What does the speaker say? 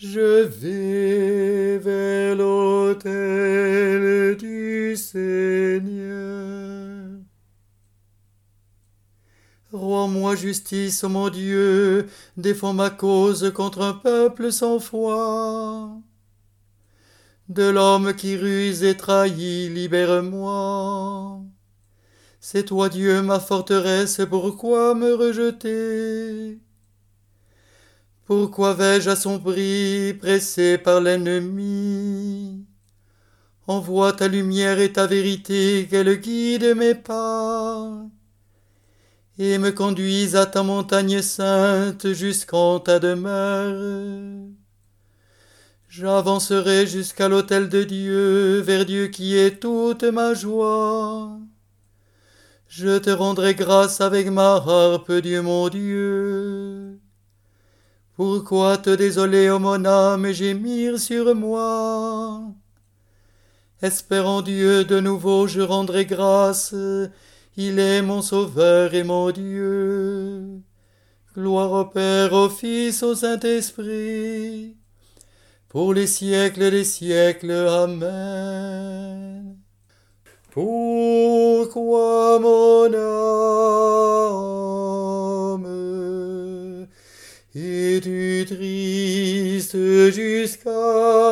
Je vais vers l'autel du Seigneur. Rends-moi justice, ô mon Dieu, défends ma cause contre un peuple sans foi. De l'homme qui ruse et trahit, libère-moi. C'est toi, Dieu, ma forteresse, pourquoi me rejeter? Pourquoi vais-je assombri, pressé par l'ennemi? Envoie ta lumière et ta vérité, qu'elle guide mes pas, et me conduise à ta montagne sainte jusqu'en ta demeure. J'avancerai jusqu'à l'autel de Dieu, vers Dieu qui est toute ma joie. Je te rendrai grâce avec ma harpe, Dieu mon Dieu. Pourquoi te désoler, ô mon âme, et gémir sur moi? Espère en Dieu, de nouveau je rendrai grâce. Il est mon Sauveur et mon Dieu. Gloire au Père, au Fils, au Saint-Esprit, pour les siècles des siècles. Amen. Pourquoi mon âme es-tu triste jusqu'à